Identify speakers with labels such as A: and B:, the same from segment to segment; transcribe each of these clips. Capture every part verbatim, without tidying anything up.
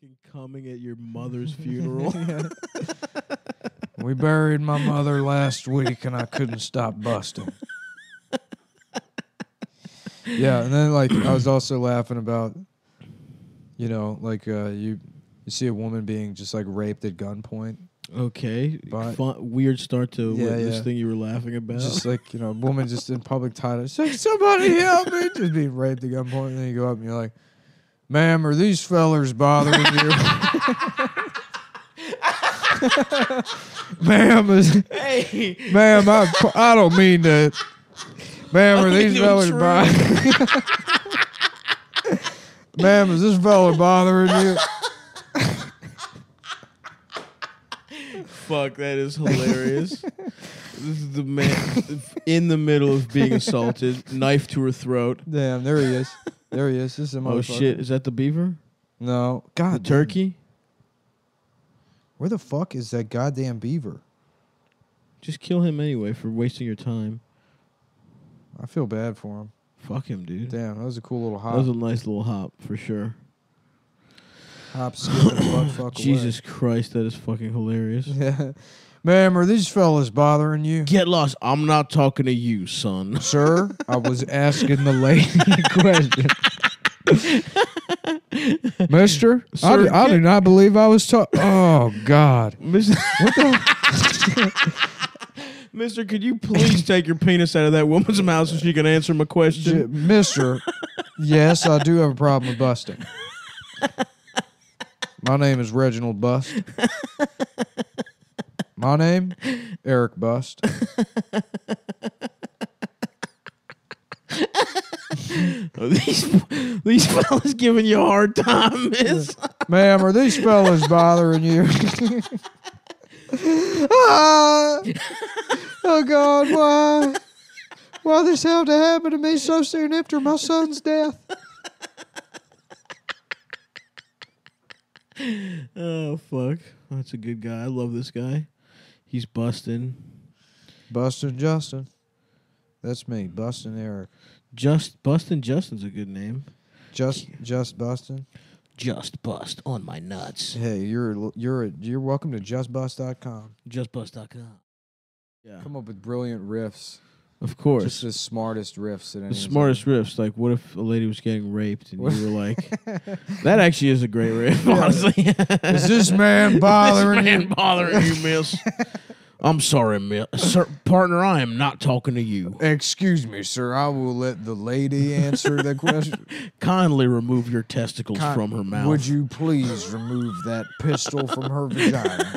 A: Fucking coming at your mother's funeral.
B: We buried my mother last week, and I couldn't stop busting. Yeah, and then like I was also laughing about, you know, like uh, you you see a woman being just like raped at gunpoint.
A: Okay.
B: But-
A: Fun, weird start to
B: Yeah,
A: what, this
B: yeah.
A: thing you were laughing about.
B: Just like, you know, a woman just in public toilet, say, somebody help me, just being raped at gunpoint, and then you go up and you're like, ma'am, are these fellers bothering you? Ma'am, is,
A: Hey,
B: ma'am, I, I don't mean to. Ma'am, are these fellers bothering Ma'am, is this fella bothering you?
A: fuck, that is hilarious. This is the man in the middle of being assaulted, knife to her throat.
B: Damn, there he is. There he is. This is a
A: Oh
B: motherfucker.
A: shit, is that the beaver?
B: No.
A: The
B: God,
A: turkey?
B: where the fuck is that goddamn beaver?
A: Just kill him anyway for wasting your time.
B: I feel bad for him.
A: Fuck him, dude.
B: Damn, that was a cool little hop.
A: That was a nice little hop for sure.
B: Hop, skip, and butt fuck
A: Jesus Christ, that is fucking hilarious.
B: away. Yeah. Ma'am, are these fellas bothering you?
A: Get lost. I'm not talking to you, son.
B: Sir, I was asking the lady a question. Mister, I,
A: Sir,
B: do, I do
A: get-
B: not believe I was talking. Oh, God.
A: Mister What the? Mister, could you please take your penis out of that woman's mouth so she can answer my
B: J-
A: question?
B: Mister, yes, I do have a problem with busting. My name is Reginald Bust. My name, Eric Bust.
A: Oh, these these fellas giving you a hard time, miss.
B: Ma'am, are these fellas bothering you? Ah! Oh, God, why? Why this have to happen to me so soon after my son's death?
A: Oh, fuck. That's a good guy. I love this guy. He's busting.
B: Bustin' Justin. That's me, Bustin' Eric.
A: Just Bustin' Justin's a good name.
B: Just, just Bustin'.
A: Just bust on my nuts.
B: Hey, you're you're you're welcome to just bust dot com.
A: just bust dot com. Yeah.
B: Come up with brilliant riffs.
A: Of course.
B: Just the smartest riffs that
A: The
B: anyone's
A: smartest riffs. Like, what if a lady was getting raped and you were like, that actually is a great riff, honestly.
B: Is this man bothering
A: this man
B: you?
A: bothering you, miss? I'm sorry, miss. Sir, partner, I am not talking to you.
B: Excuse me, sir. I will let the lady answer the question.
A: Kindly remove your testicles
B: Con-
A: from her mouth.
B: Would you please remove that pistol from her vagina?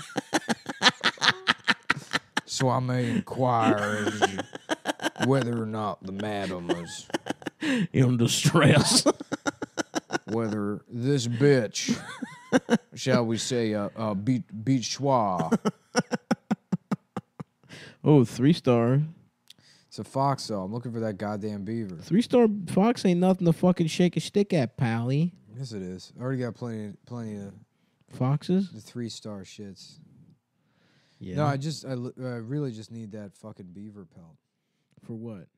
B: So I may inquire as to whether or not the madam is,
A: in distress?
B: whether this bitch, shall we say, a uh, uh, beach beachwa.
A: Oh, three star.
B: It's a fox, though. I'm looking for that goddamn beaver.
A: Three star fox ain't nothing to fucking shake a stick at, pally.
B: Yes, it is. I already got plenty, plenty of
A: Foxes?
B: the three star shits.
A: Yeah.
B: No, I just, I, li- I really just need that fucking beaver pelt.
A: For what?